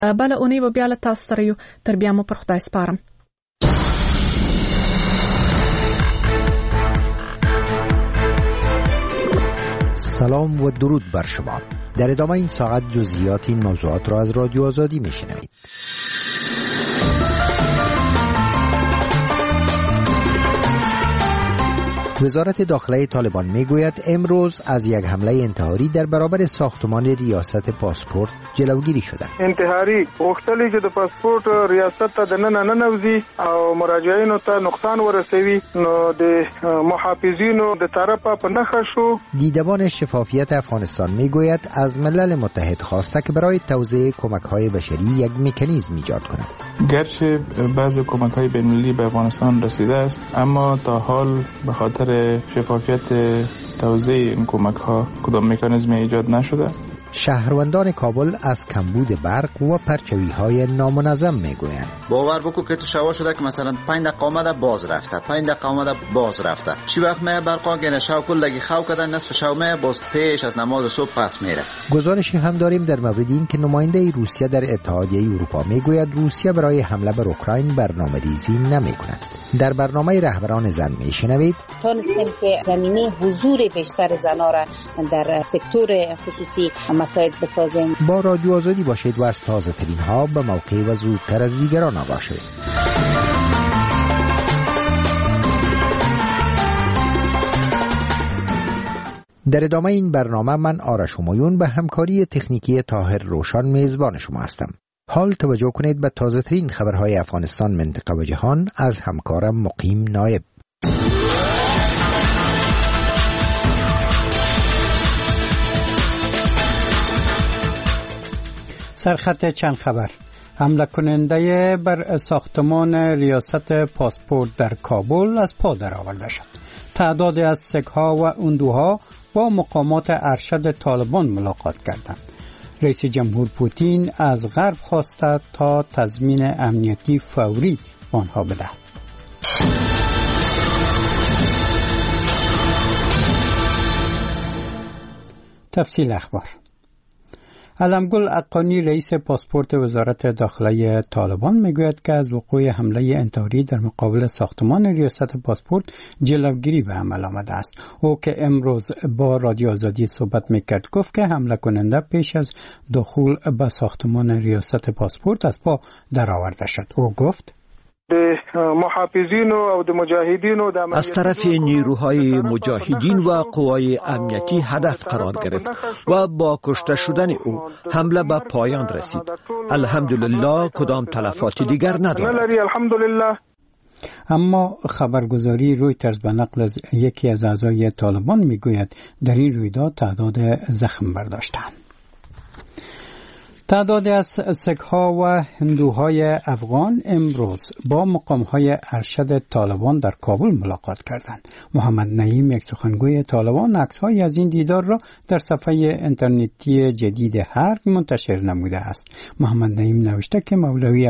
بله اونی و بیا له تاسو سره یو تر بیا مو پر خدای سپارم. سلام و درود بر شما. در ادامه این ساعت جزئیات این موضوعات را از رادیو آزادی میشنوید. وزارت داخله طالبان میگوید امروز از یک حمله انتحاری در برابر ساختمان ریاست پاسپورت جلوگیری شده. انتحاری غوښتلی چې د پاسپورت ریاست ته دننه ننوځي او مراجعینو ته نقصان ورسوي، نو د محافظینو د طرفه په نښه شو. دیدبان شفافیت افغانستان میگوید از ملل متحد خواسته که برای توزیع کمک‌های بشری یک مکانیزم ایجاد کند. گرچه بعضی کمک‌های بین‌المللی به افغانستان رسیده است، اما تا حال به خاطر شفافیت توزیع این کمک‌ها کدام مکانیزم ایجاد نشده. شهروندان کابل از کمبود برق و پرچوی‌های نامنظم میگویند. باور بکو که تو شوا شده که مثلا 5 دقیقه آمده باز رفته، 5 دقیقه آمده باز رفته. چی وقت می برقا گنه شو کلگی خو کردن، نصف شو می باز پیش از نماز صبح پس میره. گزارشی هم داریم در مورد این که نماینده روسیه در اتحادیه اروپا میگوید روسیه برای حمله بر اوکراین برنامه‌ریزی نمی‌کند. در برنامه رهبران زن میشنوید تونستیم که زمینه حضور بیشتر زنان را در سکتور خصوصی مساعد بسازیم. با رادیو آزادی باشید و از تازه ترین ها به موقع و زودتر از دیگران آگاه شوید. در ادامه این برنامه من آرش همایون به همکاری تکنیکی طاهر روشن میزبان شما هستم. حال توجه کنید به تازه ترین خبرهای افغانستان، منطقه و جهان از همکارم مقیم نایب. سرخط چند خبر. حمله کننده بر ساختمان ریاست پاسپورت در کابل از پا درآورده شد. تعدادی از سگ‌ها و اندوها با مقامات ارشد طالبان ملاقات کردند. رئیس جمهور پوتین از غرب خواسته تا تضمین امنیتی فوری آنها بدهد. تفصیل اخبار. علمگل اقانی رئیس پاسپورت وزارت داخله طالبان میگوید که از وقوع حمله انتحاری در مقابل ساختمان ریاست پاسپورت جلوگیری به عمل آمده است. او که امروز با رادیو آزادی صحبت میکرد گفت که حمله کننده پیش از دخول به ساختمان ریاست پاسپورت از پا درآورده شد. او گفت از طرف نیروهای مجاهدین و قوای امنیتی هدف قرار گرفت و با کشته شدن او حمله به پایان رسید. الحمدلله کدام تلفات دیگر ندارد. اما خبرگزاری رویترز به نقل از یکی از اعضای طالبان میگوید در این رویداد تعداد زخم برداشتند. تعدادی از سگ‌ها و هندوهای افغان امروز با مقام‌های ارشد طالبان در کابل ملاقات کردند. محمد نعیم، یک سخنگوی طالبان، عکس‌هایی از این دیدار را در صفحه اینترنتی جدید هرگ منتشر نموده است. محمد نعیم نوشته که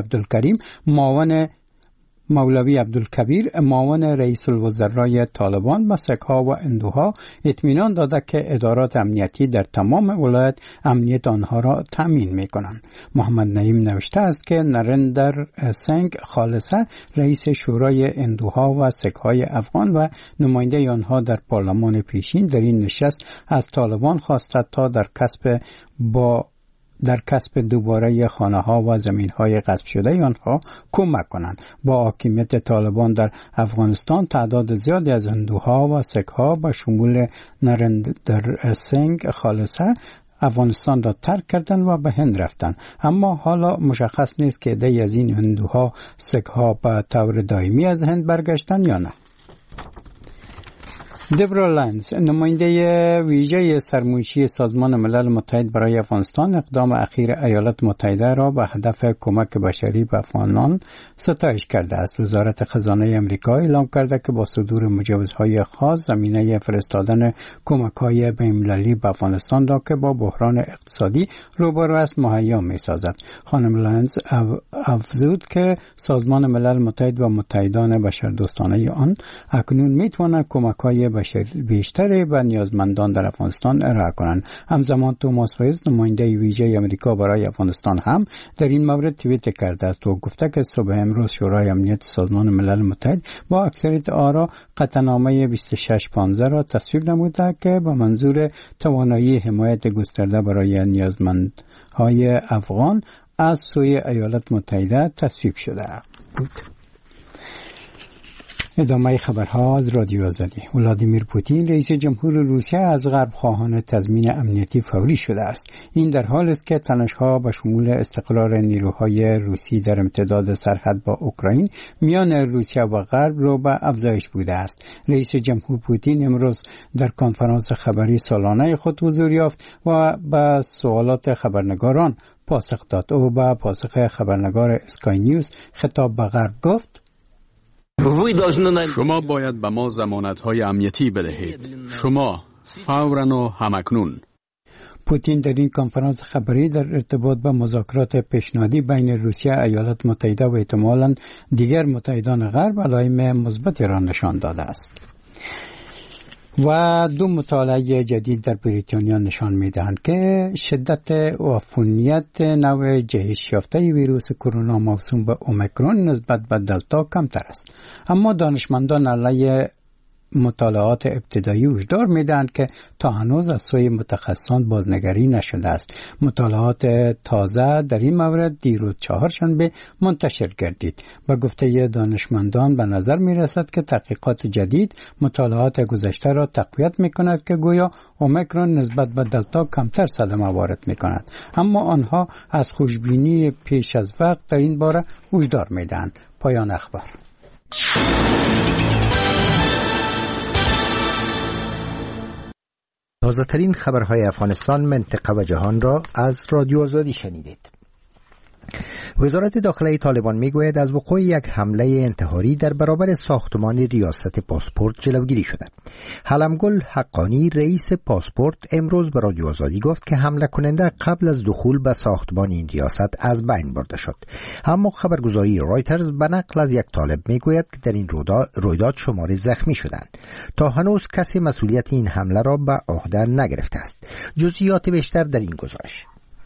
مولوی عبدالکبیر معاون رئیس الوزرای طالبان به سگ‌ها و اندوها اطمینان داده که ادارات امنیتی در تمام ولایت امنیت آنها را تأمین می‌کنند. محمد نعیم نوشته است که نریندر سنگ خالصه رئیس شورای اندوها و سگ‌های افغان و نماینده آنها در پارلمان پیشین در این نشست از طالبان خواسته تا در کسب دوباره خانه‌ها و زمین‌های غصب شده آنها کمک کنند. با حاکمیت طالبان در افغانستان تعداد زیادی از هندوها و سگ‌ها به شمول نریندر سنگ خالصه افغانستان را ترک کردند و به هند رفتند. اما حالا مشخص نیست که عده‌ای از این هندوها سگ‌ها به طور دائمی از هند برگشتند یا نه. دبرا لنز، نماینده ویژه سرمنشی سازمان ملل متحد برای افغانستان، اقدام اخیر ایالات متحده را به هدف کمک بشری به افغانان ستایش کرده است. وزارت خزانه آمریکا اعلام کرده که با صدور مجوزهای خاص زمینه فرستادن کمک‌های بین‌المللی به افغانستان را که با بحران اقتصادی روبرو است مهیا می‌سازد. خانم لنز افزود که سازمان ملل متحد و متحدان بشردوستانه آن اکنون می‌توانند کمک‌های بیشتری به نیازمندان در افغانستان ارائه کنند. همزمان توماس فایز نماینده ویژه آمریکا برای افغانستان هم در این مورد توییت کرده است و گفته که صبح امروز شورای امنیت سازمان ملل متحد با اکثریت آرا قطعنامه 2615 را تصویب نموده که به منظور توانایی حمایت گسترده برای نیازمندهای افغان از سوی ایالات متحده تصویب شده بود. ادامه خبرها از رادیو آزادی. ولادیمیر پوتین رئیس جمهور روسیه از غرب خواهان تضمین امنیتی فوری شده است. این در حال است که تنش‌ها به شمول استقرار نیروهای روسی در امتداد سرحد با اوکراین میان روسیه و غرب رو به افزایش بوده است. رئیس جمهور پوتین امروز در کنفرانس خبری سالانه خود حضور یافت و به سوالات خبرنگاران پاسخ داد. او به پاسخ خبرنگار اسکای نیوز خطاب به غرب گفت: شما باید به ما ضمانت‌های امنیتی بدهید. شما فوراً و همکنون. پوتین در این کنفرانس خبری در ارتباط با مذاکرات پیشنهادی بین روسیه، ایالات متحده و احتمالاً دیگر متحدان غرب علائم مثبتی را نشان داده است. و دو مطالعه جدید در بریتانیا نشان می‌دهند که شدت عفونیت نوع جهش یافته ویروس کرونا موسوم به اومیکرون نسبت به دلتا کمتر است. اما دانشمندان علیه مطالعات ابتدایی هشدار میدهند که تا هنوز از سوی متخصصان بازنگری نشده است. مطالعات تازه در این مورد دیروز چهارشنبه منتشر گردید. به گفته دانشمندان به نظر می رسد که تحقیقات جدید مطالعات گذشته را تقویت می کند که گویا اومیکرون نسبت به دلتا کمتر صدمه وارد می کند. اما آنها از خوشبینی پیش از وقت در این باره هشدار می دهند. پایان اخبار. تازه ترین خبرهای افغانستان، منطقه و جهان را از رادیو آزادی شنیدید. وزارت داخله طالبان میگوید از وقوع یک حمله انتحاری در برابر ساختمان ریاست پاسپورت جلوگیری شده. حلمگل حقانی رئیس پاسپورت امروز به رادیو آزادی گفت که حمله کننده قبل از دخول به ساختمان این ریاست از بین برده شد. اما خبرگزاری رایترز به نقل از یک طالب میگوید که در این رویداد شماری زخمی شدند. تا هنوز کسی مسئولیت این حمله را به عهده نگرفته است. جزئیات بیشتر در این گزارش.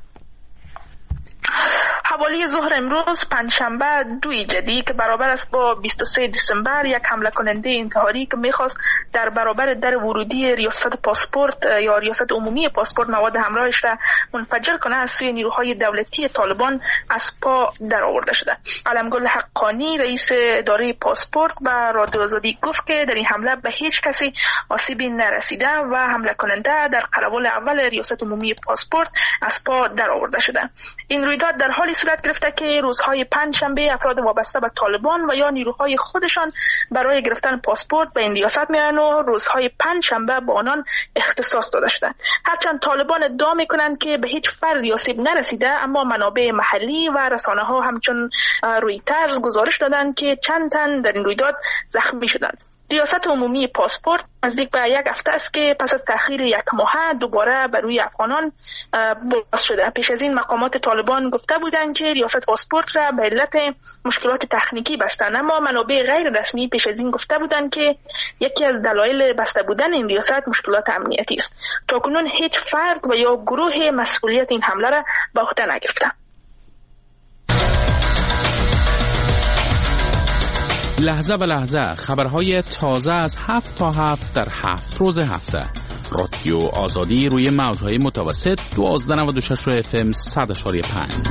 حوالی ظهر امروز پنجشنبه 2 جدی که برابر است با 23 دسامبر یک حمله کننده انتحاری که میخواست در برابر در ورودی ریاست پاسپورت یا ریاست عمومی پاسپورت مواد همراهش را منفجر کنه از سوی نیروهای دولتی طالبان از پا در آورده شده. علمگل حقانی رئیس اداره پاسپورت به رادیو آزادی گفت که در این حمله به هیچ کسی آسیبی نرسیده و حمله کننده در قربال اول ریاست عمومی پاسپورت از پا در آورده شده. این رویداد در حالی صورت گرفته که روزهای پنجشنبه افراد وابسته به طالبان و یا نیروهای خودشان برای گرفتن پاسپورت به این ریاست میان و روزهای پنجشنبه با آنان اختصاص داده شده. هرچند طالبان ادعا میکنند که به هیچ فردی آسیب نرسیده، اما منابع محلی و رسانه ها همچون رویترز گزارش دادند که چند تن در این رویداد زخمی شدند. ریاست عمومی پاسپورت نزدیک به یک هفته است که پس از تأخیر یک ماه دوباره بر روی افغانان باز شده. پیش از این مقامات طالبان گفته بودند که ریاست پاسپورت را به علت مشکلات تکنیکی بستند، اما منابع غیر رسمی پیش از این گفته بودند که یکی از دلایل بسته بودن این ریاست مشکلات امنیتی است. تاکنون هیچ فرد و یا گروه مسئولیت این حمله را به عهده نگرفته. لحظه به لحظه خبرهای تازه از 7 تا 7 در 7 روز هفته. رادیو آزادی روی موجهای متوسط 1296 FM 100.5.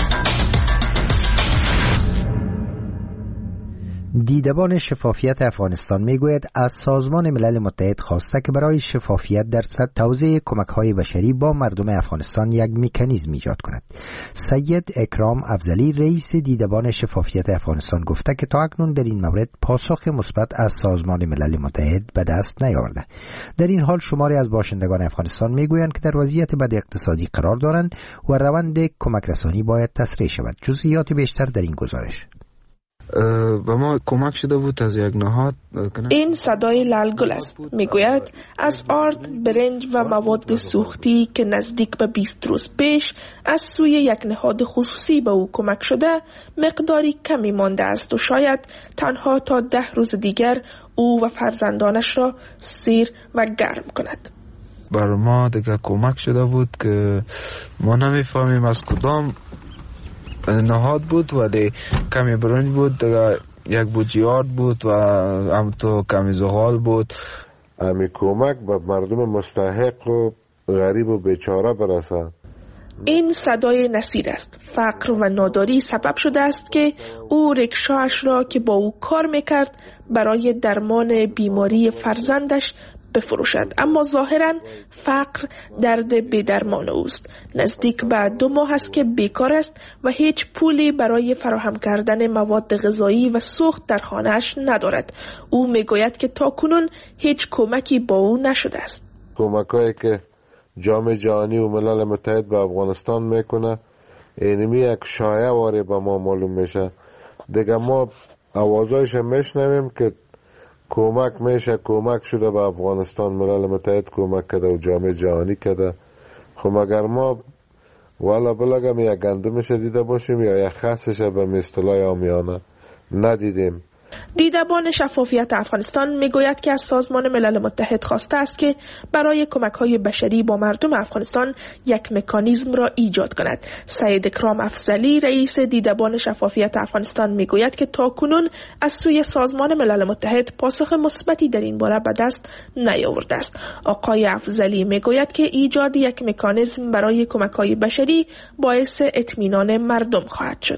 دیدبان شفافیت افغانستان میگوید از سازمان ملل متحد خواسته که برای شفافیت در توزیع کمک‌های بشری با مردم افغانستان یک مکانیزم ایجاد کند. سید اکرام افضلی رئیس دیدبان شفافیت افغانستان گفته که تا اکنون در این مورد پاسخ مثبت از سازمان ملل متحد به دست نیاورده. در این حال شماری از باشندگان افغانستان میگویند که در وضعیت بد اقتصادی قرار دارند و روند کمک رسانی باید تسریع شود. جزئیات بیشتر در این گزارش. به ما کمک شده بود از یک نهاد. این صدای لالگل است. میگوید از آرد، برنج و مواد سوختی که نزدیک به 20 روز پیش از سوی یک نهاد خصوصی به او کمک شده مقداری کمی مانده است و شاید تنها تا 10 روز دیگر او و فرزندانش را سیر و گرم کند. بر ما دیگه کمک شده بود که ما نمیفهمیم از کدام نهاد بود، ولی کمی برنج بود، دیگه یک بوجیات بود و هم تو کمی زغال بود. امی کمک به مردم مستحق و غریب و بیچاره برسد. این صدای نصیر است. فقر و ناداری سبب شده است که او رکشاش را که با او کار میکرد برای درمان بیماری فرزندش بفروشد، اما ظاهرا فقر درد بی‌درمان اوست. نزدیک به 2 ماه است که بیکار است و هیچ پولی برای فراهم کردن مواد غذایی و سوخت در خانه‌اش ندارد. او میگوید که تاکنون هیچ کمکی با او نشده است. کمکایی که جام جهانی و ملل متحد به افغانستان میکنه اینمی یک شایعه واری به ما معلوم میشه. دیگه ما آوازایش میشنویم که کمک میشه، کمک شده به افغانستان، ملل متحد کمک کرده و جام جهانی کرده. خب مگر ما والا بلگم یک گندمش دیده باشیم یا یک خسش به اصطلاح عامیانه ندیدیم. دیدبان شفافیت افغانستان میگوید که از سازمان ملل متحد خواسته است که برای کمک‌های بشری با مردم افغانستان یک مکانیزم را ایجاد کند. سید اکرام افضلی رئیس دیدبان شفافیت افغانستان میگوید که تاکنون از سوی سازمان ملل متحد پاسخ مثبتی در این باره به دست نیاورده است. آقای افضلی میگوید که ایجاد یک مکانیزم برای کمک‌های بشری باعث اطمینان مردم خواهد شد.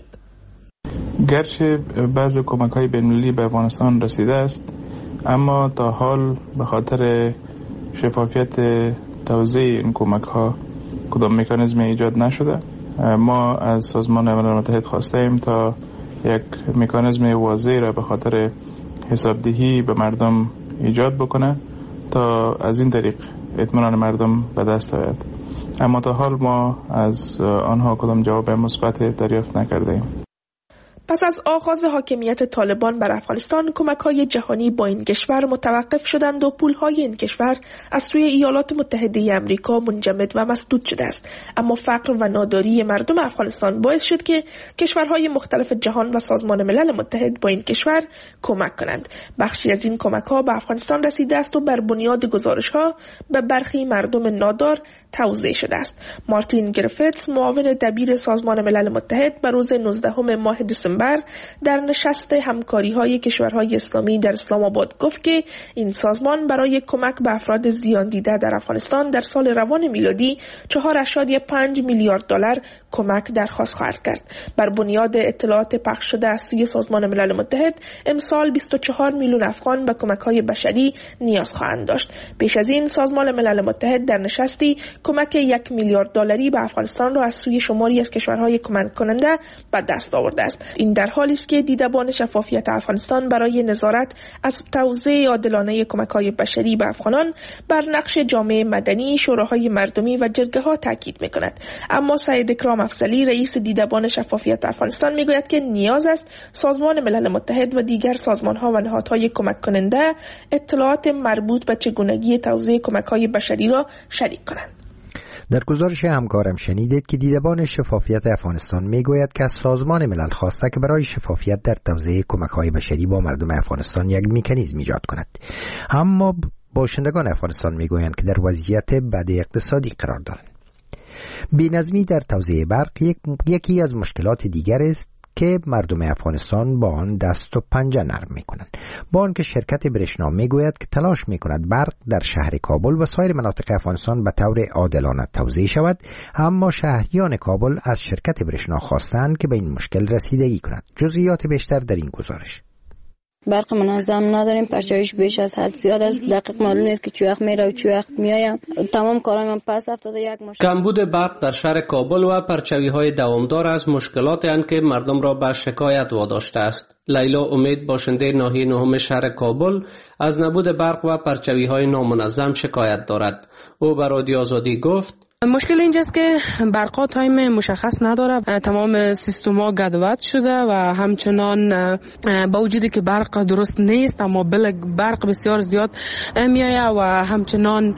گرچه بعض کمک‌های بین‌المللی به افغانستان رسیده است، اما تا حال به خاطر شفافیت توزیع این کمک‌ها کدام مکانیزم ایجاد نشده. ما از سازمان ملل متحد خواسته ایم تا یک مکانیزم واضح را به خاطر حسابدهی به مردم ایجاد بکنه تا از این طریق اطمینان مردم به دست آید. اما تا حال ما از آنها کدام جواب مثبت دریافت نکرده ایم. پس از آغاز حاکمیت طالبان بر افغانستان، کمک‌های جهانی با این کشور متوقف شدند و پول‌های این کشور از سوی ایالات متحده آمریکا منجمد و مسدود شده است. اما فقر و ناداری مردم افغانستان باعث شد که کشورهای مختلف جهان و سازمان ملل متحد با این کشور کمک کنند. بخشی از این کمک‌ها به افغانستان رسیده است و بر بنیاد گزارش‌ها به برخی مردم نادار توزیع شده است. مارتین گریفیتس، معاون دبیر سازمان ملل متحد، به روز 19 ماه دسامبر در نشست همکاری‌های کشورهای اسلامی در اسلام آباد گفت که این سازمان برای کمک به افراد زیان دیده در افغانستان در سال روان میلادی 4.5 میلیارد دلار کمک درخواست خواهد کرد. بر بنیاد اطلاعات پخش شده از سوی سازمان ملل متحد، امسال 24 میلیون افغان به کمک‌های بشری نیاز خواهند داشت. پیش از این سازمان ملل متحد در نشستی کمک 1 میلیارد دلاری به افغانستان را از سوی شماری از کشورهای کمک کننده به دست آورده است. این در حالی است که دیدبان شفافیت افغانستان برای نظارت از توزیع عادلانه کمک‌های بشری به افغانان بر نقش جامعه مدنی، شوراهای مردمی و جرگه‌ها تاکید می‌کند. اما سید اکرام افضلی، رئیس دیدبان شفافیت افغانستان، می‌گوید که نیاز است سازمان ملل متحد و دیگر سازمان‌ها و نهادهای کمک کننده اطلاعات مربوط به چگونگی توزیع کمک‌های بشری را شریک کنند. در گزارش همکارم شنیدید که دیدبان شفافیت افغانستان میگوید که از سازمان ملل خواسته که برای شفافیت در توزیع کمک‌های بشری با مردم افغانستان یک مکانیزم ایجاد کند. اما باشندگان افغانستان میگویند که در وضعیت بد اقتصادی قرار دارند. بی‌نظمی در توزیع برق یکی از مشکلات دیگر است که مردم افغانستان با آن دست و پنجه نرم میکنند. با آنکه شرکت برشنا میگوید که تلاش میکند برق در شهر کابل و سایر مناطق افغانستان به طور عادلانه توزیع شود، اما شهریان کابل از شرکت برشنا خواستند که به این مشکل رسیدگی کند. جزئیات بیشتر در این گزارش. برق منظم نداریم، پرچاویش بیش از حد زیاد است، دقیق معلوم نیست که چه وقت میره و چه وقت میآید. تمام کارهای من پس افتاده. یک مشکل کمبود برق در شهر کابل و پرچاوی‌های دوامدار از مشکلاتی اند که مردم را به شکایت واداشته است. لیلا امید، باشنده ناحیه 9 شهر کابل، از نبود برق و پرچاوی‌های نامنظم شکایت دارد. او به رادیو آزادی گفت: مشکل اینجاست که برقا تایم مشخص نداره، تمام سیستما گدوت شده و همچنان با وجودی که برق درست نیست اما برق بسیار زیاد میایه و همچنان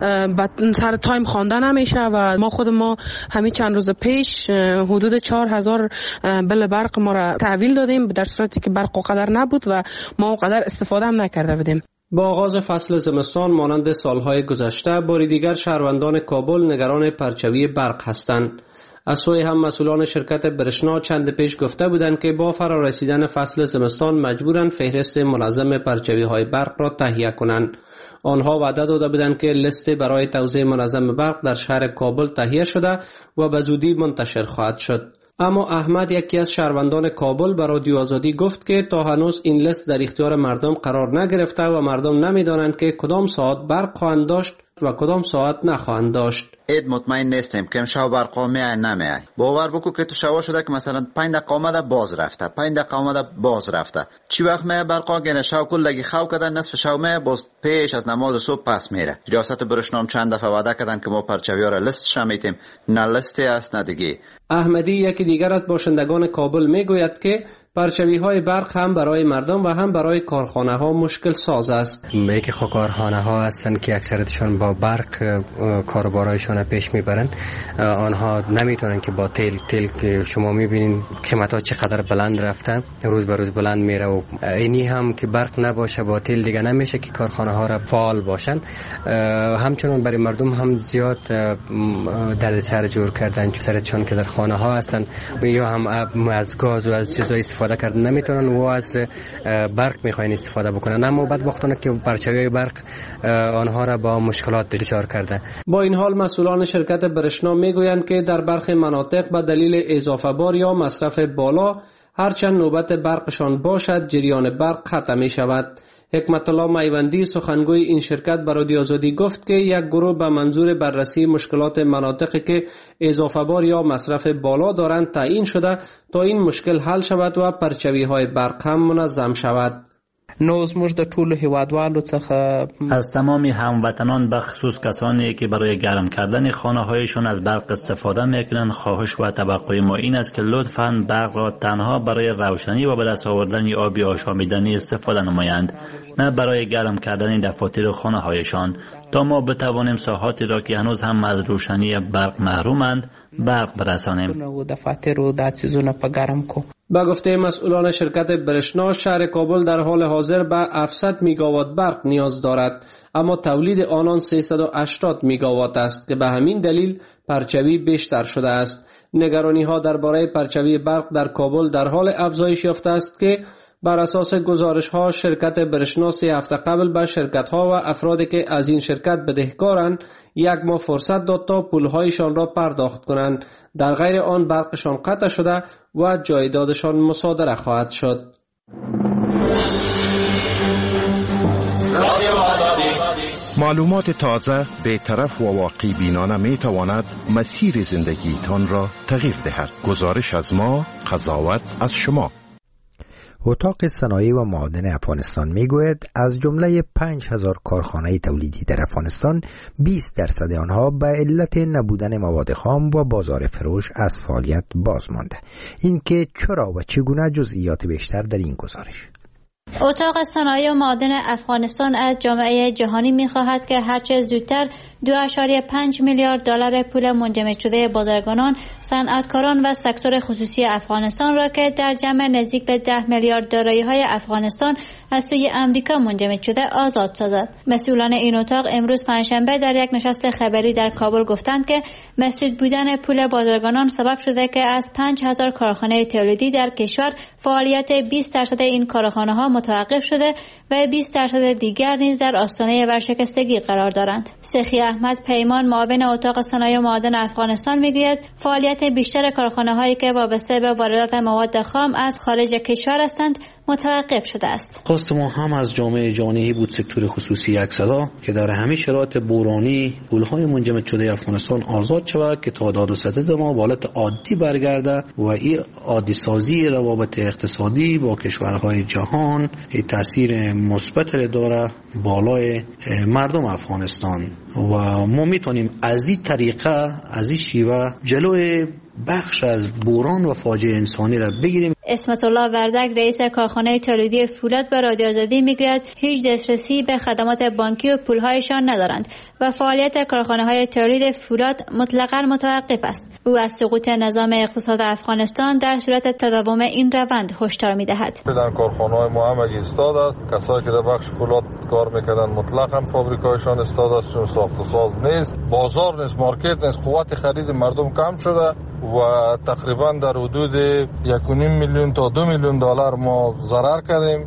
سر تایم خوانده نمیشه و ما همین چند روز پیش حدود 4000 بل برق ما را تحویل دادیم در صورتی که برق قدر نبود و ما اونقدر استفاده هم نکرده بودیم. با آغاز فصل زمستان مانند سالهای گذشته باری دیگر شهروندان کابل نگران پرچوی برق هستند. از سوی هم مسئولان شرکت برشنا چند پیش گفته بودند که با فرارسیدن فصل زمستان مجبورند فهرست منظم پرچوی های برق را تهیه کنند. آنها وعده داده بودند که لیست برای توزیع منظم برق در شهر کابل تهیه شده و به زودی منتشر خواهد شد. اما احمد، یکی از شهروندان کابل، به رادیو آزادی گفت که تا هنوز این لیست در اختیار مردم قرار نگرفته و مردم نمیدانند که کدام ساعت برق خواهند داشت و کدام ساعت نخواهند داشت. مطمئن نیستیم که امشب برقا میای نمیای. باور بکو که تو شوا شده که مثلا 5 دقیقه آمده باز رفته، 5 دقیقه آمده باز رفته. چی وقت میای برقا گنه شو کلگی خو کردن، نصف شو میای باز پیش از نماز صبح پس میره. ریاست برشنام چند دفعه وعده کردن که ما پرچویا را لیستش میتیم، نه لیستی است نه دیگه. احمدی، یکی دیگر از باشندگان کابل، میگوید که پرچوی های برق هم برای مردم و هم برای کارخانه ها مشکل ساز است. یکی کارخانه ها هستند که اکثرتشون با برق کاربارایشون پیش میبرن، آنها نمیتونن که با تیل که شما میبینین قیمت ها چقدر بلند رفتن، روز به روز بلند میره و اینی هم که برق نباشه با تیل دیگه نمیشه که کارخانه ها را فعال باشن. همچنان برای مردم هم زیاد دردسر جور کردن، چون که در خانه ها هستن و یا هم از گاز و از چیزای استفاده کردن نمیتونن و از برق میخواین استفاده بکنن، اما بدبختانه که پرچوی برق آنها را با مشکلات دچار کرده. با این حال مسئولان شرکت برشنا میگویند که در برخی مناطق به دلیل اضافه بار یا مصرف بالا هرچند نوبت برقشان باشد جریان برق قطع می شود. حکمت الله میوندی، سخنگوی این شرکت، به رادیو آزادی گفت که یک گروه به منظور بررسی مشکلات مناطقی که اضافه بار یا مصرف بالا دارند تعیین شده تا این مشکل حل شود و پرچوی های برق هم منظم شود. نو زموږ د ټولو هیوادوالو څخه از تمام هموطنان به خصوص کسانی که برای گرم کردن خانه هایشان از برق استفاده میکنند خواهش و توقع ما این است که لطفاً برق را تنها برای روشنی و به دست آوردن آب آشامیدنی استفاده نمایند، نه برای گرم کردن دفاتر خانه هایشان، تا ما بتوانیم ساحاتی را که هنوز هم از روشنی برق محرومند برق برسانیم. با گفته مسئولان شرکت برشنا، شهر کابل در حال حاضر به 700 میگاوات برق نیاز دارد، اما تولید آنان 380 میگاوات است که به همین دلیل پرچوی بیشتر شده است. نگرانی ها درباره پرچوی برق در کابل در حال افزایش یافته است که بر اساس گزارش ها شرکت برشنا 3 هفته قبل به شرکت ها و افرادی که از این شرکت بدهکارند 1 ماه فرصت داد تا پولهایشان را پرداخت کنند، در غیر آن برقشان قطع شده و جایدادشان مصادره خواهد شد. معلومات تازه، بی‌طرف و واقعی بینانه می تواند مسیر زندگیتان را تغییر دهد. گزارش از ما، قضاوت از شما. اتاق صنایع و معادن افغانستان میگوید از جمله 5000 کارخانه تولیدی در افغانستان 20% آنها به علت نبودن مواد خام و بازار فروش از فعالیت باز مانده. این که چرا و چگونه جزئیات بیشتر در این گزارش. اتاق صنایع و معادن افغانستان از جامعه جهانی می‌خواهد که هرچه زودتر 2.5 میلیارد دلار پول منجمد شده بازرگانان، صنعتکاران و سکتور خصوصی افغانستان را که در جمع نزدیک به 10 میلیارد دارایی‌های افغانستان از سوی امریکا منجمد شده آزاد سازد. مسئولان این اتاق امروز پنجشنبه در یک نشست خبری در کابل گفتند که مسدود بودن پول بازرگانان سبب شده که از 5000 کارخانه تولیدی در کشور فعالیت 20% این کارخانه‌ها متوقف شده و 20% دیگر نیز در آستانه ورشکستگی قرار دارند. سخی احمد پیمان، معاون اتاق صنایع و معادن افغانستان میگوید فعالیت بیشتر کارخانه‌هایی که وابسته به واردات مواد خام از خارج کشور هستند متوقف شده است. خواست ما هم از جامعه جهانی بود سکتور خصوصی یک صدا که در همه شرایط بحرانی پولهای منجمد شده افغانستان آزاد شود که تعداد و سدد ما به حالت عادی برگرده و این عادی سازی روابط اقتصادی با کشورهای جهان تاثیر مثبت داره بالای مردم افغانستان و و ما میتونیم از این طریقه، از این شیوه جلوی بخش از بحران و فاجعه انسانی را بگیریم. اسمت الله وردک رئیس کارخانه تولیدی فولاد به رادیو آزادی میگوید هیچ دسترسی به خدمات بانکی و پولهایشان ندارند و فعالیت کارخانه‌های تولید فولاد مطلقاً متوقف است. او از سقوط نظام اقتصاد افغانستان در صورت تداوم این روند هشدار می‌دهد. در کارخانه‌های ما همگی استاد است. کسایی که در بخش فولاد کار می‌کردن مطلقاً فابریکایشان استاد است، چون ساخت و ساز نیست، بازار نیست، مارکت نیست، قوت خرید مردم کم شده و تقریبا در حدود 1.5 میلیون تا 2 میلیون دلار ما ضرر کردیم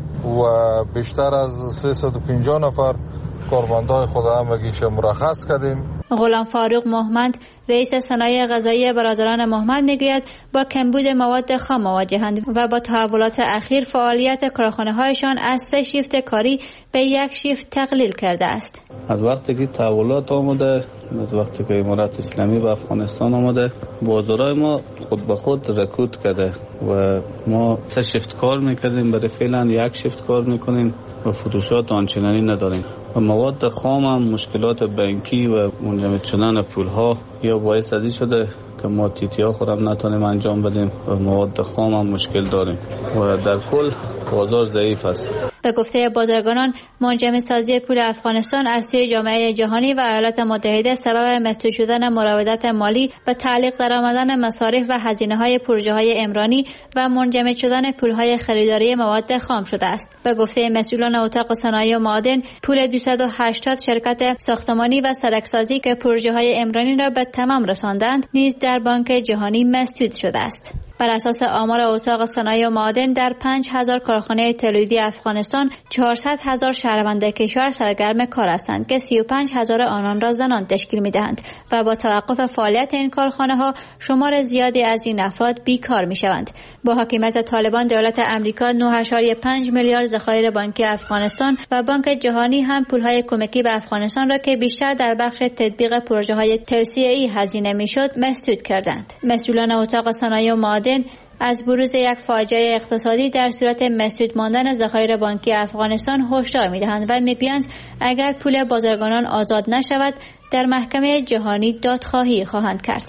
و بیشتر از 350 نفر کارمندای خود همگیش مرخص کردیم. غلام فاروق محمد رئیس صنایع غذایی برادران محمد میگوید با کمبود مواد خام مواجهند و با تحولات اخیر فعالیت کارخانه‌هایشان از 3 شیفت کاری به 1 شیفت تقلیل کرده است. از وقتی که تحولات آمده، از وقتی که امارت اسلامی به افغانستان آمده، بازارهای ما خود به خود رکود کرده و ما 3 شیفت کار میکردیم، برای فعلا 1 شیفت کار میکنیم و فروشات آنچنانی نداریم و مواد خام هم مشکلات بانکی و منجمد شدن پولها یا باعث ازی شده که ما تیتیا خودم نتونیم انجام بدیم و مواد خام هم مشکل داریم و در کل بازار ضعیف است. به گفته بازرگانان، منجمدسازی پول افغانستان از سوی جامعه جهانی و ایالات متحده سبب مسدود شدن مراودات مالی و تعلیق در آمدن مصارف و هزینه‌های پروژه‌های عمرانی و منجمد شدن پول‌های خریداری مواد خام شده است. به گفته مسئولان اتاق صنایع و معادن، پول 280 شرکت ساختمانی و سرکسازی که پروژه‌های عمرانی را به تمام رساندند، نیز در بانک جهانی مسدود شده است. بر اساس آمار اتاق صنایع و معادن، در 5000 کارخانه تولیدی افغانستان 400,000 شهروند کشور سرگرم کار هستند که 35,000 آنان را زنان تشکیل می‌دهند و با توقف فعالیت این کارخانه‌ها شمار زیادی از این افراد بیکار می‌شوند. با حاکمیت طالبان، دولت آمریکا 9.5 میلیارد ذخایر بانکی افغانستان و بانک جهانی هم پول‌های کمکی به افغانستان را که بیشتر در بخش تطبیق پروژه‌های توسعه‌ای هزینه می‌شد مسدود کردند. مسئولان اتاق صنایع و معادن از بروز یک فاجعه اقتصادی در صورت مسدود ماندن ذخایر بانکی افغانستان هشدار می‌دهند و می‌گویند اگر پول بازرگانان آزاد نشود در محکمه جهانی دادخواهی خواهند کرد.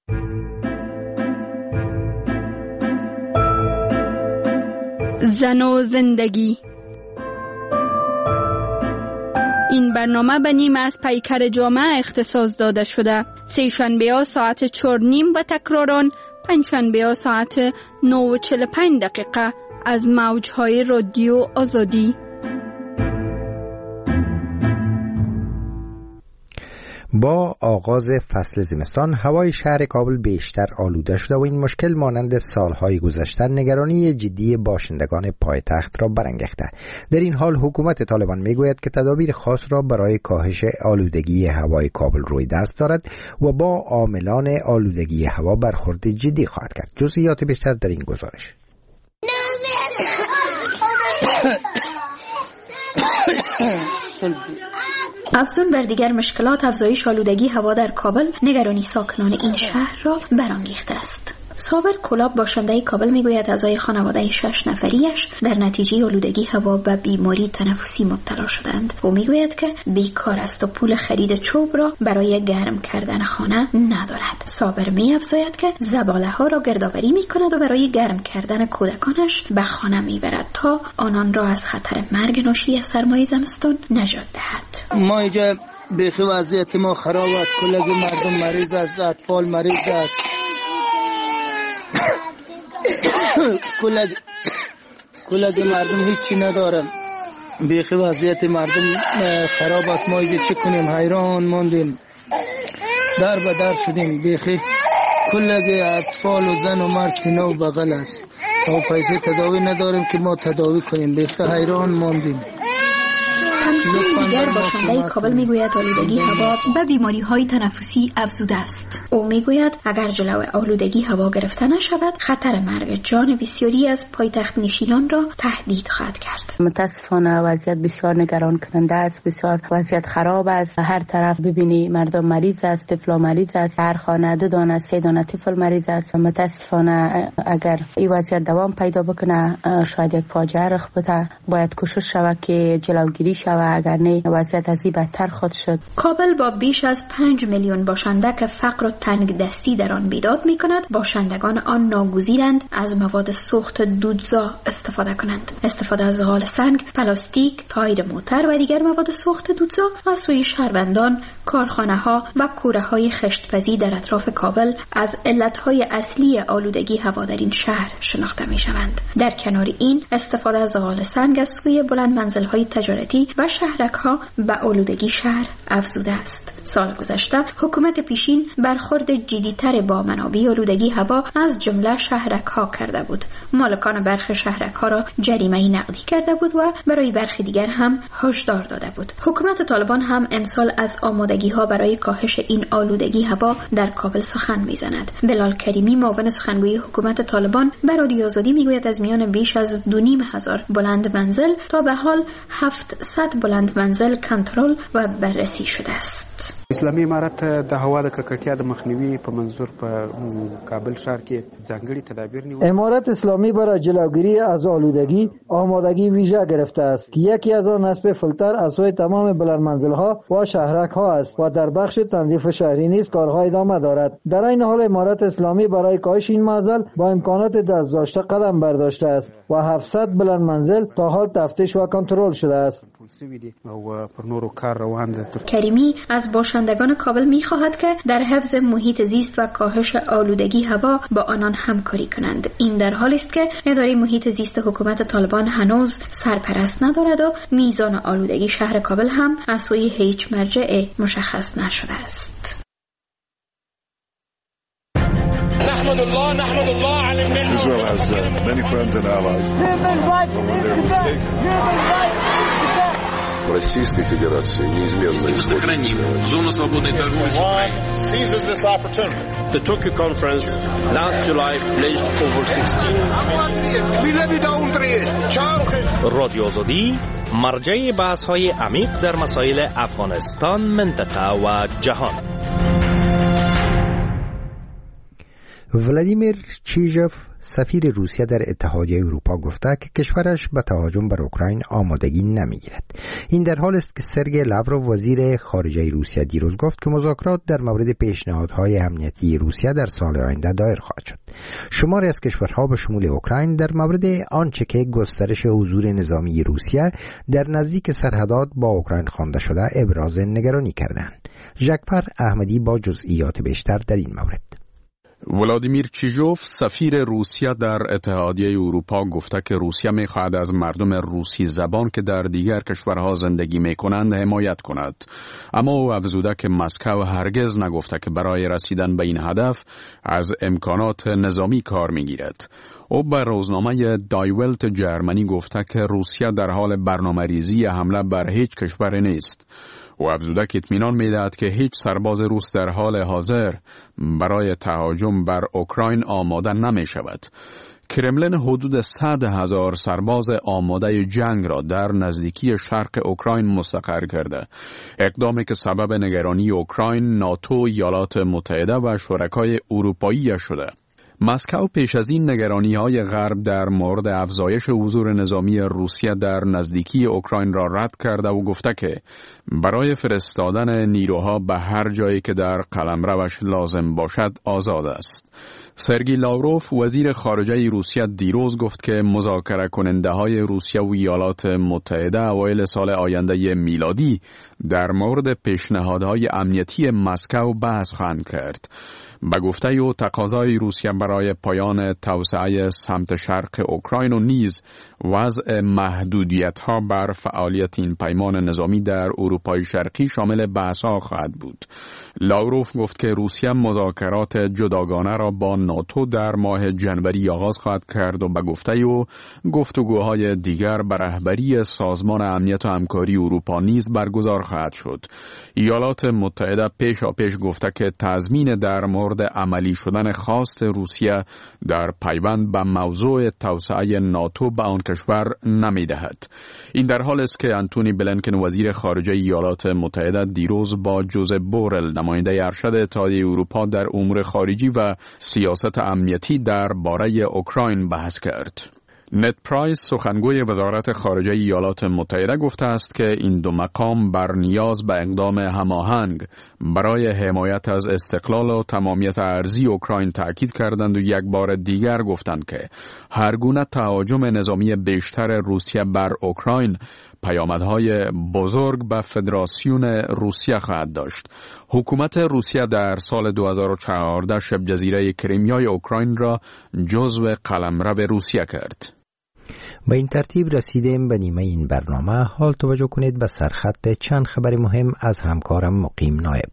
زن و زندگی. این برنامه به نیمه از پیکر جامعه اختصاص داده شده. سه‌شنبه‌ها ساعت 4:30 و تکراران پنجشنبه‌ها ساعت 9:45 از موج‌های رادیو آزادی. با آغاز فصل زمستان هوای شهر کابل بیشتر آلوده شده و این مشکل مانند سالهای گذشته نگرانی جدی باشندگان پایتخت را برانگیخته. در این حال حکومت طالبان میگوید که تدابیر خاص را برای کاهش آلودگی هوای کابل روی دست دارد و با عاملان آلودگی هوا برخورد جدی خواهد کرد. جزئیات بیشتر در این گزارش. افزون بر دیگر مشکلات افزایش آلودگی هوا در کابل نگرانی ساکنان این شهر را برانگیخته است. صابر کلاب باشنده کابل میگوید اعضای خانواده 6 نفریش در نتیجه آلودگی هوا به بیماری تنفسی مبتلا شدند. او میگوید که بیکار است و پول خرید چوب را برای گرم کردن خانه ندارد. صابر میافزاید که زباله ها را گردآوری میکند و برای گرم کردن کودکانش به خانه میبرد تا آنان را از خطر مرگ ناشی از سرمای زمستان نجات دهد. ما اینجا بیخی وضعیت ما خراب است، کلگی مردم مریض است، اطفال مریض است، کلگی مردم هیچی ندارن، بیخی وضعیت مردم خراب است. ما اینجا چی کنیم؟ حیران ماندیم، در به در شدیم، بیخی کلگی اطفال و زن و مرد سینه و بغل است و پیسه تداوی نداریم که ما تداوی کنیم، بیخی حیران ماندیم. دیگر باشنده کابل میگوید آلودگی هوا به بیماری‌های تنفسی افزوده است. او میگوید اگر جلو آلودگی هوا گرفته نشود خطر مرگ جان بسیاری از پایتخت نشینان را تهدید خواهد کرد. متاسفانه وضعیت بسیار نگران کننده است، بسیار وضعیت خراب است. هر طرف ببینی مردم مریض است، طفل مریض است، هر خانه 2 دانه 3 دانه طفل مریض است. متاسفانه اگر این وضعیت دوام پیدا بکنه شاید یک فاجعه رخ بده. باید کوشش شود که جلوگیری شود اگر نه وضعیت از این بدتر خواهد شد. کابل با بیش از 5 میلیون باشنده که فقر و تنگ دستی در آن بیداد می کند، باشندگان آن ناگزیرند از مواد سوخت دودزا استفاده کنند. استفاده از غال سنگ، پلاستیک، تایر موتر و دیگر مواد سوخت دودزا از سوی شهروندان، کارخانه ها و کوره های خشتپزی در اطراف کابل از علتهای اصلی آلودگی هوا در این شهر شناخته می شوند. در کنار این، استفاده از غال سنگ از سوی بلند منزل های تجارتی و شهرک ها به آلودگی شهر افزوده است. سال گذشته حکومت پیشین برخورد جدی‌تر با منابع آلودگی هوا از جمله شهرک ها کرده بود. مالکان برخی شهرک ها را جریمه نقدی کرده بود و برای برخی دیگر هم هشدار داده بود. حکومت طالبان هم امسال از آمادگی ها برای کاهش این آلودگی هوا در کابل سخن میزند. بلال کریمی، معاون سخنگوی حکومت طالبان، به رادیو آزادی میگوید از میان بیش از 2,500 بلند منزل تا به حال 700 بلند منزل کنترل و بررسی شده است. اسلامي امارت د هوا د ککړتیا د مخنیوي په منظور په کابل شهر کې ځانګړي تدابیر نیولي. امارت اسلامی برای جلوگیری از آلودگی آمادگی ویژه گرفته است که یکی از آن نصب فیلتر از سوی تمام بلند منزل ها و شهرک ها است و در بخش تنظیف شهری نیز کارها ادامه دارد. در این حال امارت اسلامی برای کاهش این معضل با امکانات دستداشته قدم برداشته است و 700 بلند منزل تا حال تفتیش و کنترل شده است. کریمی از باشندگان کابل می‌خواهد که در حفظ محیط زیست و کاهش آلودگی هوا با آنان همکاری کنند. این در حالی است که اداره محیط زیست حکومت طالبان هنوز سرپرست ندارد و میزان آلودگی شهر کابل هم از سوی هیچ مرجع مشخص نشده است. نحمد الله على الملك. Israel has many friends and allies. Российской Федерации неизменно сохраним зону свободной торговли с Украиной. Seizes this opportunity. The Tokyo conference last July pledged over 16 رادیو آزادی مرجع بحث‌های عمیق در مسائل افغانستان، منطقه و جهان. ولادیمیر چیژوف سفیر روسیه در اتحادیه اروپا گفته که کشورش به تهاجم بر اوکراین آمادگی نمیگیرد. این در حال است که سرگئی لاوروف وزیر خارجه روسیه دیروز گفت که مذاکرات در مورد پیشنهادهای امنیتی روسیه در سال آینده دایر خواهد شد. شماری از کشورها به شمول اوکراین در مورد آنچه که گسترش حضور نظامی روسیه در نزدیک سرحدات با اوکراین خوانده شده ابراز نگرانی کردند. ژکپر احمدی با جزئیات بیشتر در این مورد. ولادیمیر چیژوف سفیر روسیه در اتحادیه اروپا گفته که روسیه می‌خواهد از مردم روسی زبان که در دیگر کشورها زندگی می‌کنند حمایت کند، اما او افزوده که مسکو هرگز نگفته که برای رسیدن به این هدف از امکانات نظامی کار می‌گیرد. او به روزنامه دایولت جرمنی گفته که روسیه در حال برنامه‌ریزی حمله بر هیچ کشور نیست. او افزوده که اطمینان می‌دهد که هیچ سرباز روس در حال حاضر برای تهاجم بر اوکراین آماده نمی‌شود. کرملین حدود 100,000 سرباز آماده جنگ را در نزدیکی شرق اوکراین مستقر کرده، اقدامی که سبب نگرانی اوکراین، ناتو، ایالات متحده و شرکای اروپایی شده. مسکو پیش از این نگرانی‌های غرب در مورد افزایش حضور نظامی روسیه در نزدیکی اوکراین را رد کرده و گفته که برای فرستادن نیروها به هر جایی که در قلمروش لازم باشد آزاد است. سرگئی لاوروف وزیر خارجه روسیه دیروز گفت که مذاکره کننده های روسیه و ایالات متحده اوایل سال آینده میلادی در مورد پیشنهادهای امنیتی مسکو بحث خواهند کرد. به گفته او تقاضای روسیه برای پایان توسعه سمت شرق اوکراین و نیز وضع محدودیت‌ها بر فعالیت این پیمان نظامی در اروپای شرقی شامل بحث‌ها خواهد بود. لاوروف گفت که روسیه مذاکرات جداگانه را با ناتو در ماه جنوری آغاز خواهد کرد و به گفته او گفتگوهای دیگر بر رهبری سازمان امنیت و همکاری اروپا نیز برگزار خواهد شد. ایالات متحده پیش گفته که تضمین در مورد عملی شدن خواست روسیه در پیوند به موضوع توسعه ناتو به آن کشور نمی‌دهد. این در حال است که انتونی بلینکن وزیر خارجه ایالات متحده دیروز با جوزپ بورل نماینده ارشد اتحادیه اروپا در امور خارجی و سیاست امنیتی درباره اوکراین بحث کرد. نت پرایس سخنگوی وزارت خارجه ایالات متحده گفته است که این دو مقام بر نیاز به اقدام هماهنگ برای حمایت از استقلال و تمامیت ارضی اوکراین تاکید کردند و یک بار دیگر گفتند که هر گونه تهاجم نظامی بیشتر روسیه بر اوکراین پیامدهای بزرگ به فدراسیون روسیه خواهد داشت. حکومت روسیه در سال 2014 شبه جزیره کریمیای اوکراین را جزو قلمرو روسیه کرد. با این ترتیب رسیدیم به نیمه این برنامه. حال توجه کنید به سرخط چند خبر مهم از همکارم مقیم نایب.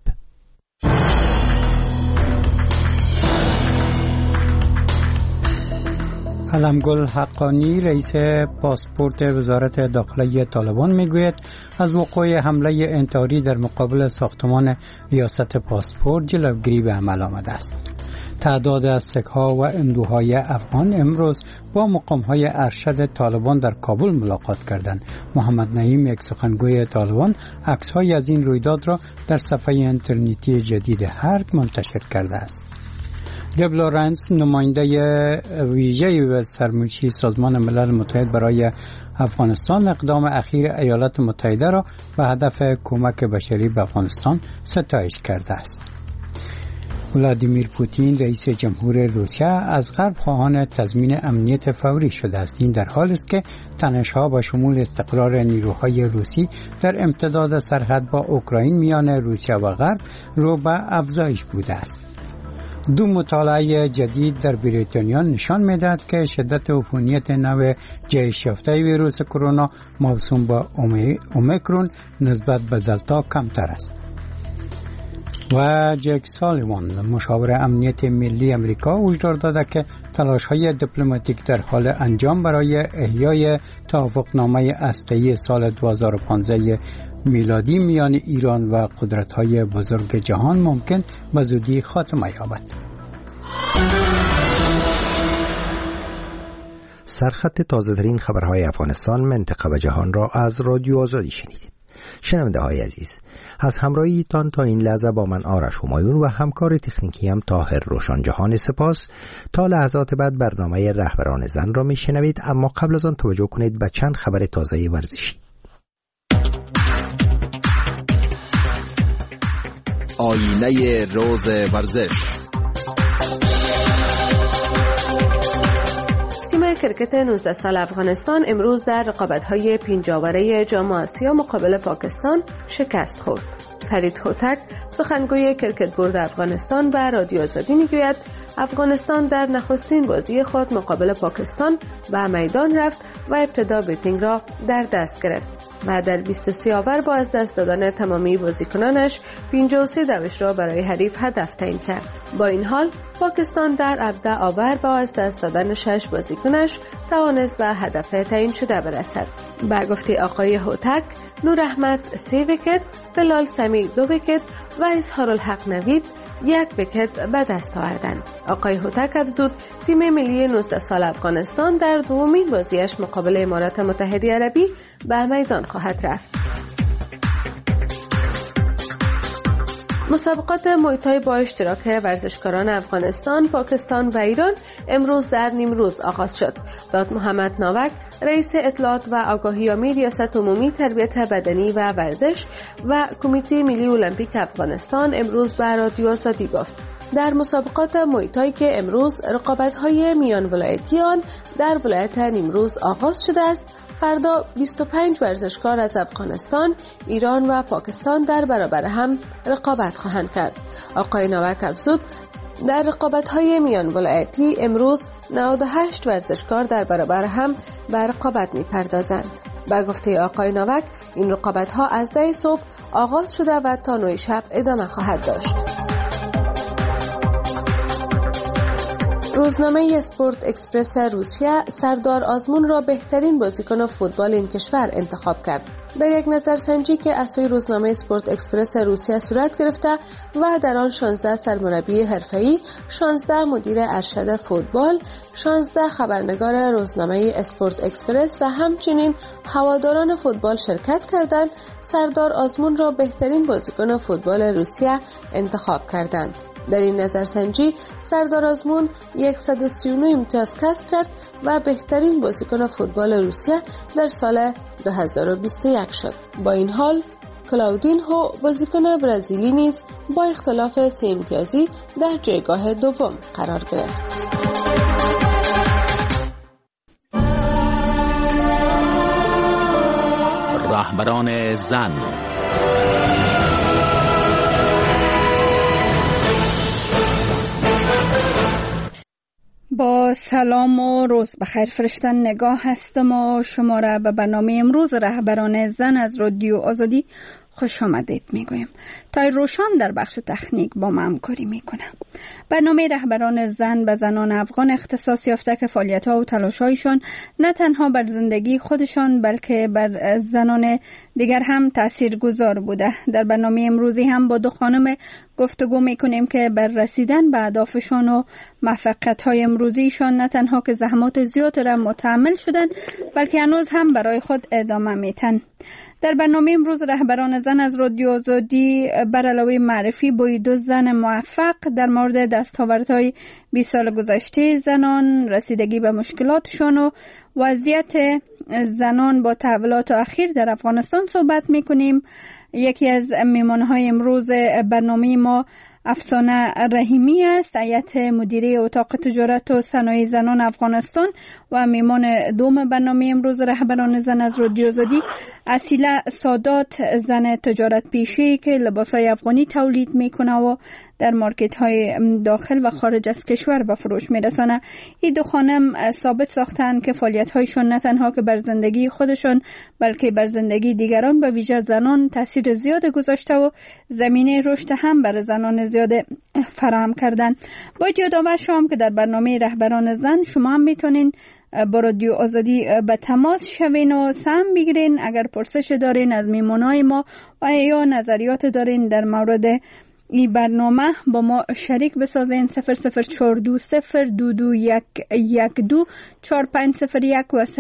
علمگل حقانی رئیس پاسپورت وزارت داخلی طالبان میگوید از وقوع حمله انتحاری در مقابل ساختمان ریاست پاسپورت جلوگیری به عمل آمده است. تعداد از سکه‌ها و اندوهای افغان امروز با مقام‌های ارشد طالبان در کابل ملاقات کردند. محمد نعیم، یک سخنگوی طالبان، عکس‌های از این رویداد را در صفحه اینترنتی جدید هرگ منتشر کرده است. دب لورنس، نماینده ویژه و سرمنشی سازمان ملل متحد برای افغانستان، اقدام اخیر ایالات متحده را به هدف کمک بشری به افغانستان ستایش کرده است. ولادیمیر پوتین، رئیس جمهور روسیه، از غرب خواهان تضمین امنیت فوری شده است. این در حالی است که تنش‌ها با شمول استقرار نیروهای روسی در امتداد سرحد با اوکراین میان روسیه و غرب رو به افزایش بوده است. دو مطالعه جدید در بریتانیا نشان می‌دهد که شدت عفونیت نوع جهش یافته ویروس کرونا موسوم به اومیکرون نسبت به دلتا کمتر است. و جک سالیوان، مشاور امنیت ملی امریکا، هشدار داده که تلاش‌های دیپلماتیک در حال انجام برای احیای توافقنامه هسته‌ای سال 2015 میلادی میان ایران و قدرت‌های بزرگ جهان ممکن به زودی خاتمه یابد. سرخط تازه‌ترین خبرهای افغانستان، منطقه و جهان را از رادیو آزادی شنیدید. شنونده های عزیز، از همراهیتان تا این لحظه با من آرش همایون و همکار تکنیکی هم طاهر روشن جهان سپاس. تا لحظات بعد برنامه رهبران زن را میشنوید، اما قبل از آن توجه کنید به چند خبر تازه ورزشی. آینه روز ورزش. تیم کرکت 19 سال افغانستان امروز در رقابت‌های پنجاوره جام آسیا مقابل پاکستان شکست خورد. فرید هوتک، سخنگوی کرکت بورد افغانستان، به رادیو آزادی میگوید افغانستان در نخستین بازی خود مقابل پاکستان به میدان رفت و ابتدا بیتینگ را در دست گرفت و در 23 آور با از دست دادن تمامی بازیکنانش 53 دوش را برای حریف هدف تعیین کرد. با این حال پاکستان در 17 آور با از دست دادن 6 بازیکنش توانست به هدف تعیین شده برسد. به گفته آقای هوتک، نور احمد 3 ویکت، بلال سمی 2 ویکت و اظهارالحق نوید 1 ویکت به دست آوردند. آقای هوتک افزود تیم ملی 19 سال افغانستان در دومین بازیش مقابل امارات متحده عربی به میدان خواهد رفت. مسابقات موی با اشتراک ورزشکاران افغانستان، پاکستان و ایران امروز در نیمروز آغاز شد. داد محمد ناوک، رئیس اطلاعات و آگاهی عمومی ریاست عمومی تربیت بدنی و ورزش و کمیته ملی المپیک افغانستان امروز به رادیو آزادی گفت در مسابقات موی تای که امروز رقابت‌های میان ولایتی آن در ولایت نیمروز آغاز شده است، فردا 25 ورزشکار از افغانستان، ایران و پاکستان در برابر هم رقابت خواهند کرد. آقای ناوک افزود در رقابت‌های میان ولایتی امروز 98 ورزشکار در برابر هم به رقابت می‌پردازند. با گفته آقای ناوک این رقابت‌ها از 10 صبح آغاز شده و تا 9 شب ادامه خواهد داشت. روزنامه اسپورت اکسپرس روسیه سردار آزمون را بهترین بازیکن فوتبال این کشور انتخاب کرد. در یک نظرسنجی که از سوی روزنامه اسپورت اکسپرس روسیه صورت گرفته و در آن 16 سرمربی حرفه‌ای، 16 مدیر ارشد فوتبال، 16 خبرنگار روزنامه اسپورت اکسپرس و همچنین هواداران فوتبال شرکت کردند، سردار آزمون را بهترین بازیکن فوتبال روسیه انتخاب کردند. در این نظرسنجی سردار آزمون 139 امتیاز کسب کرد و بهترین بازیکن فوتبال روسیه در سال 2021 شد. با این حال کلاودینهو بازیکن برزیلی نیز با اختلاف 3 امتیازی در جایگاه دوم قرار گرفت. رهبران زن. با سلام و روز بخیر فرشتن نگاه هستم و شما را به برنامه امروز رهبران زن از رادیو آزادی خوش آمدید میگویم. تا روشان در بخش تکنیک با ما همکاری میکنه. برنامه رهبران زن به زنان افغان اختصاص یافته که فعالیت‌ها و تلاش‌هایشان نه تنها بر زندگی خودشان بلکه بر زنان دیگر هم تاثیرگذار بوده. در برنامه امروزی هم با 2 خانم گفتگو میکنیم که بر رسیدن به اهدافشان و موفقیت‌های امروزیشان نه تنها که زحمات زیاد را متحمل شدن بلکه هنوز هم برای خود ادامه میتن. در برنامه امروز رهبران زن از رادیو آزادی بر علاوه معرفی با 2 زن موفق در مورد دستاوردهای 20 سال گذشته زنان، رسیدگی به مشکلاتشان و وضعیت زنان با تحولات اخیر در افغانستان صحبت میکنیم. یکی از میهمانهای امروز برنامه ما افسانه رحیمی است، هیئت مدیره اتاق تجارت و صنایع زنان افغانستان و میهمان دوم برنامه امروز رهبران زن از رادیو آزادی اصیله سادات، زن تجارت پیشه که لباسای افغانی تولید میکنه و در مارکت های داخل و خارج از کشور به فروش میرسانه. این 2 خانم ثابت ساختن که فعالیت هایشون نه تنها که بر زندگی خودشون بلکه بر زندگی دیگران به ویژه زنان تاثیر زیاد گذاشته و زمینه رشد هم بر زنان زیاد فراهم کردن. باید یادآور شوم که در برنامه رهبران زن شما هم میتونین با رادیو آزادی به تماس شوین و سهم بگیرین اگر پرسش دارین از میهمانای ما و یا نظریات دارین در مورد این برنامه با ما شریک بسازین. 00420221112 4501 و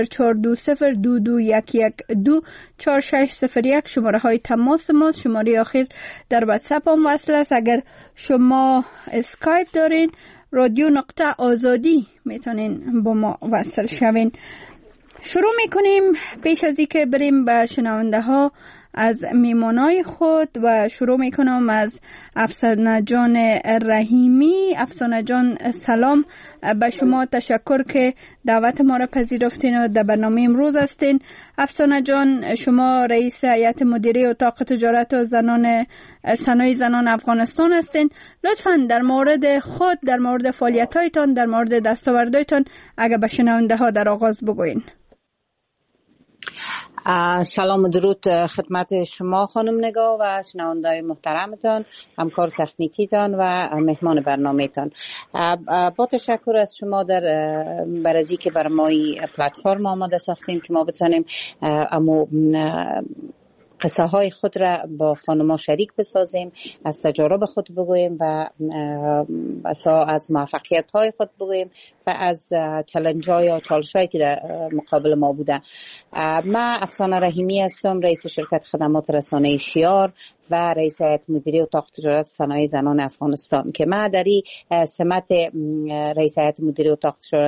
004202211124601 شماره های تماس ما. شماره آخر در واتساپ هم وصل است. اگر شما اسکایپ دارین رادیو.آزادی میتونین با ما وصل شوین. شروع میکنیم. پیش از اینکه بریم به شنونده ها از میمانای خود و شروع میکنم از افسانه جان رحیمی. افسانه جان سلام، به شما تشکر که دعوت ما را پذیرفتین و در برنامه امروز هستین. افسانه جان، شما رئیس هیئت مدیره اتاق تجارت و صنایع زنان افغانستان هستین. لطفاً در مورد خود، در مورد فعالیت‌هایتان، در مورد دستاوردهایتان اگر به شنونده ها در آغاز بگوین. سلام و درود خدمت شما خانم نگاه و شنونده‌های محترمتان، همکار تکنیکیتان و مهمان برنامه‌تان. با تشکر از شما بر از اینکه برای ما این پلتفرم آماده ساختیم که ما بتونیم قصه های خود را با خانم‌ها شریک بسازیم، از تجارب خود بگوییم و از موفقیت های خود بگوییم و از چالش های یا چالش هایی که در مقابل ما بوده. من افسانه رحیمی هستم، رئیس شرکت خدمات رسانه شیار و رئیس هیئت مدیره اتاق تجارت صنایع زنان افغانستان که من در این سمت رئیس هیئت مدیره اتاق تجارت